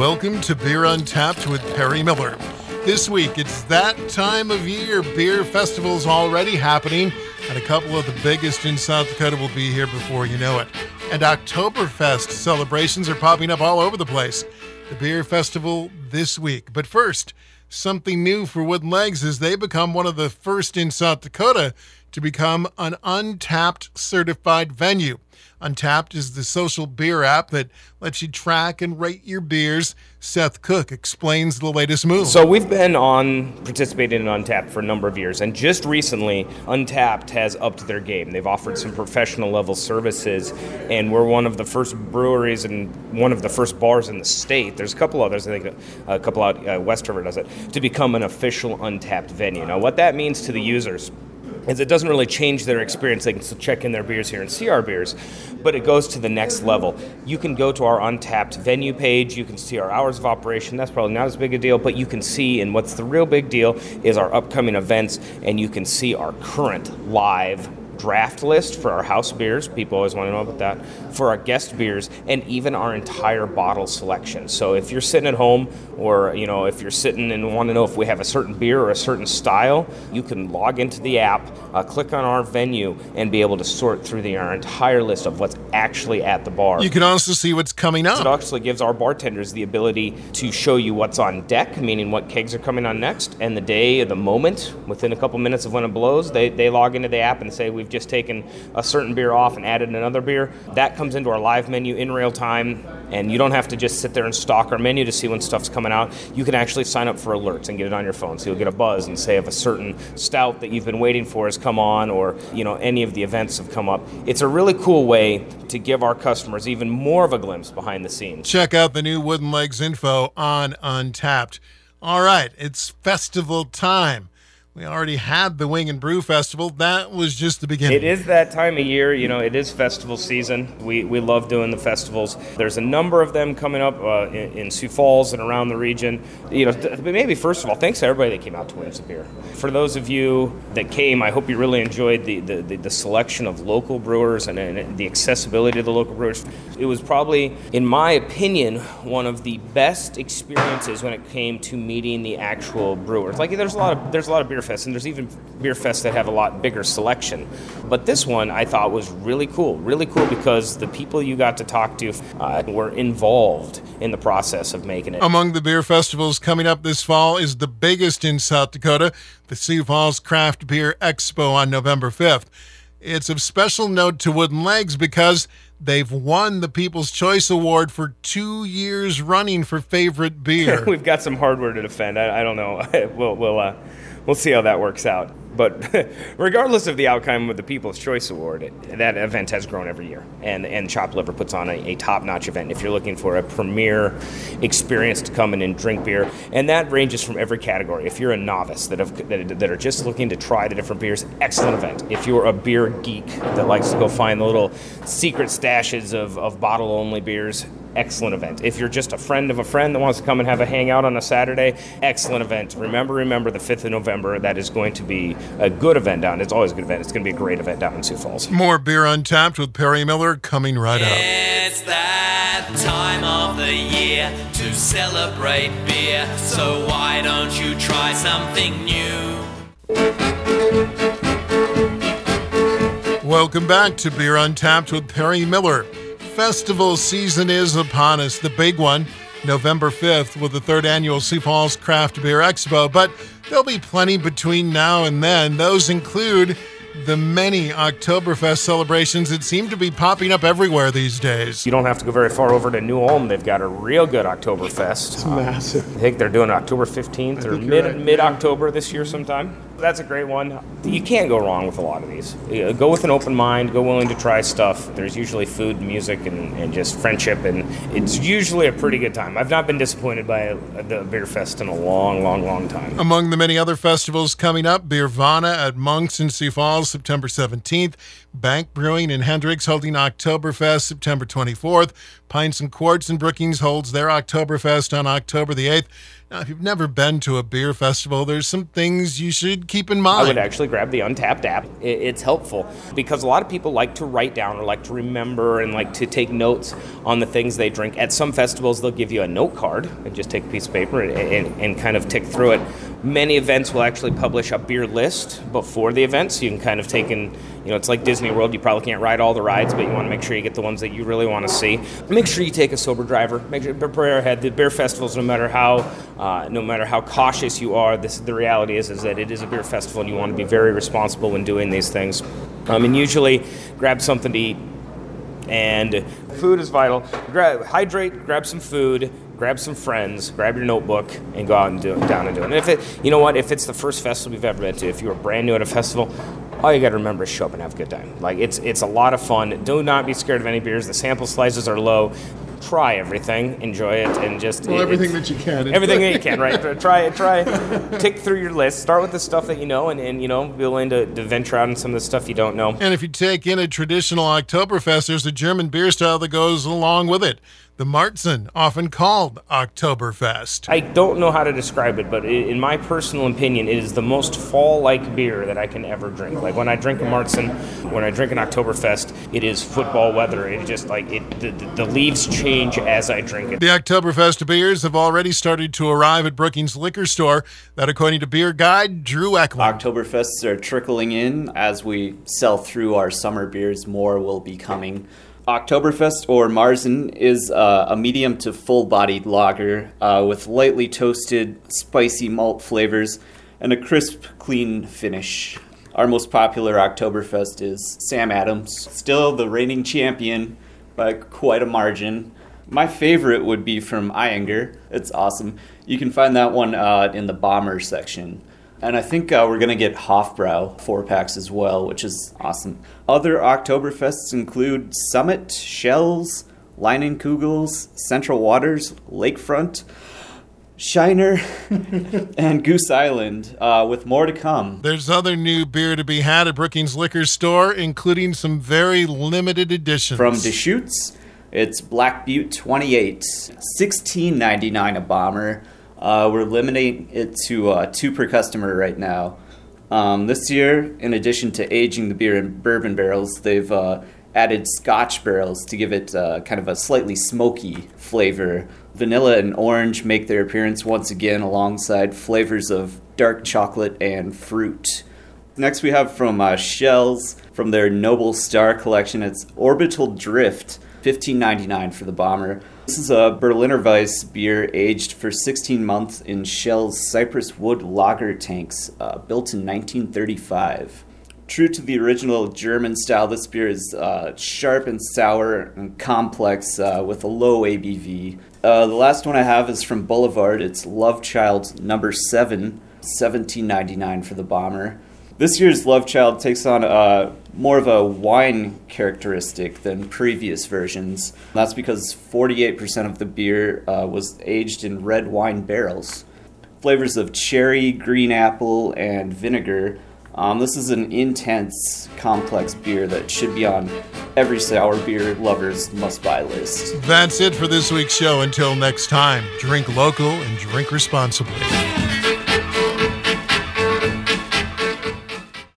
Welcome to Beer Untapped with Perry Miller. This week, it's that time of year. Beer festival's already happening, and a couple of the biggest in South Dakota will be here before you know it. And Oktoberfest celebrations are popping up all over the place. The beer festival this week. But first, something new for Wooden Legs as they become one of the first in South Dakota to become an Untapped certified venue. Untapped is the social beer app that lets you track and rate your beers. Seth Cook explains the latest move. So we've been participating in Untapped for a number of years, and just recently, Untapped has upped their game. They've offered some professional level services, and we're one of the first breweries and one of the first bars in the state. There's a couple others, I think a couple out West River does it, to become an official Untapped venue. Now, what that means to the users is it doesn't really change their experience. They can still check in their beers here and see our beers, but it goes to the next level. You can go to our Untapped venue page. You can see our hours of operation. That's probably not as big a deal, but you can see, and what's the real big deal is our upcoming events, and you can see our current live draft list for our house beers. People always want to know about that. For our guest beers, and even our entire bottle selection. So if you're sitting at home, or if you're sitting and want to know if we have a certain beer or a certain style, you can log into the app, click on our venue, and be able to sort through our entire list of what's actually at the bar. You can also see what's coming up. It actually gives our bartenders the ability to show you what's on deck, meaning what kegs are coming on next, and the day, the moment, within a couple minutes of when it blows, they log into the app and say, we've just taken a certain beer off and added another beer. That comes into our live menu in real time, and you don't have to just sit there and stalk our menu to see when stuff's coming out. You can actually sign up for alerts and get it on your phone, so you'll get a buzz and say if a certain stout that you've been waiting for has come on, or any of the events have come up. It's a really cool way to give our customers even more of a glimpse behind the scenes. Check out the new Wooden Legs info on Untapped. All right, it's festival time. We already had the Wing and Brew Festival. That was just the beginning. It is that time of year. It is festival season. We love doing the festivals. There's a number of them coming up in Sioux Falls and around the region. Maybe first of all, thanks to everybody that came out to win some beer. For those of you that came, I hope you really enjoyed the selection of local brewers and the accessibility of the local brewers. It was probably, in my opinion, one of the best experiences when it came to meeting the actual brewers. Like there's a lot of beer fests, and there's even beer fests that have a lot bigger selection. But this one I thought was really cool because the people you got to talk to were involved in the process of making it. Among the beer festivals coming up this fall is the biggest in South Dakota, the Sioux Falls Craft Beer Expo on November 5th. It's of special note to Wooden Legs because they've won the People's Choice Award for 2 years running for favorite beer. We've got some hardware to defend. I don't know. We'll see how that works out. But regardless of the outcome of the People's Choice Award, that event has grown every year. And Chopped Liver puts on a top-notch event if you're looking for a premier experience to come in and drink beer. And that ranges from every category. If you're a novice that are just looking to try the different beers, excellent event. If you're a beer geek that likes to go find the little secret stashes of bottle-only beers, excellent event. If you're just a friend of a friend that wants to come and have a hangout on a Saturday, excellent event. Remember the 5th of November, that is going to be a good event down. It's always a good event. It's going to be a great event down in Sioux Falls. More Beer Untapped with Perry Miller coming right up. It's that time of the year to celebrate beer, so why don't you try something new? Welcome back to Beer Untapped with Perry Miller. Festival season is upon us, the big one, November 5th, with the 3rd annual Sioux Falls Craft Beer Expo, but there'll be plenty between now and then. Those include the many Oktoberfest celebrations that seem to be popping up everywhere these days. You don't have to go very far over to New Ulm. They've got a real good Oktoberfest. It's massive. I think they're doing October 15th or mid-October this year sometime. That's a great one. You can't go wrong with a lot of these. Go with an open mind, go willing to try stuff. There's usually food, music, and just friendship, and it's usually a pretty good time. I've not been disappointed by the Beer Fest in a long, long, long time. Among the many other festivals coming up, Beervana at Monks in Sioux Falls, September 17th, Bank Brewing in Hendricks holding Oktoberfest September 24th. Pints and Quarts in Brookings holds their Oktoberfest on October the 8th. Now, if you've never been to a beer festival, there's some things you should keep in mind. I would actually grab the Untapped app. It's helpful because a lot of people like to write down or like to remember and like to take notes on the things they drink. At some festivals, they'll give you a note card and just take a piece of paper and kind of tick through it. Many events will actually publish a beer list before the event, so you can kind of take in, it's like Disney World. You probably can't ride all the rides, but you want to make sure you get the ones that you really want to see. Make sure you take a sober driver. Make sure prepare ahead. The beer festivals, no matter how cautious you are, the reality is that it is a beer festival, and you want to be very responsible when doing these things. And usually, grab something to eat. And food is vital. Hydrate, grab some food, grab some friends, grab your notebook, and go out and down and do it. And if it's the first festival you've ever been to, if you were brand new at a festival, all you got to remember is show up and have a good time. Like it's a lot of fun. Do not be scared of any beers. The sample sizes are low. Try everything, enjoy it, and just everything that you can. Everything that you can, right? Try. Tick through your list. Start with the stuff that you know, and be willing to venture out on some of the stuff you don't know. And if you take in a traditional Oktoberfest, there's a German beer style that goes along with it. The Marzen, often called Oktoberfest. I don't know how to describe it, but in my personal opinion, it is the most fall-like beer that I can ever drink. Like when I drink a Marzen, when I drink an Oktoberfest, it is football weather. It just the leaves change as I drink it. The Oktoberfest beers have already started to arrive at Brookings Liquor Store. That, according to beer guide Drew Eklund. Oktoberfests are trickling in. As we sell through our summer beers, more will be coming. Oktoberfest, or Marzen, is a medium to full-bodied lager with lightly toasted, spicy malt flavors and a crisp, clean finish. Our most popular Oktoberfest is Sam Adams, still the reigning champion by quite a margin. My favorite would be from Eyinger. It's awesome. You can find that one in the Bomber section. And I think we're going to get Hofbrau 4-packs as well, which is awesome. Other Oktoberfests include Summit, Shells, Leinenkugels, Central Waters, Lakefront, Shiner, and Goose Island, with more to come. There's other new beer to be had at Brookings Liquor Store, including some very limited editions. From Deschutes, it's Black Butte 28, $16.99 a bomber. We're limiting it to 2 per customer right now. This year, in addition to aging the beer in bourbon barrels, they've added Scotch barrels to give it kind of a slightly smoky flavor. Vanilla and orange make their appearance once again alongside flavors of dark chocolate and fruit. Next we have from Shells, from their Noble Star collection, it's Orbital Drift, $15.99 for the bomber. This is a Berliner Weiss beer aged for 16 months in Shell's Cypress Wood lager tanks, built in 1935. True to the original German style, this beer is sharp and sour and complex with a low ABV. The last one I have is from Boulevard. It's Love Child number 7, $17.99 for the bomber. This year's Love Child takes on more of a wine characteristic than previous versions. That's because 48% of the beer was aged in red wine barrels. Flavors of cherry, green apple, and vinegar. This is an intense, complex beer that should be on every sour beer lover's must-buy list. That's it for this week's show. Until next time, drink local and drink responsibly.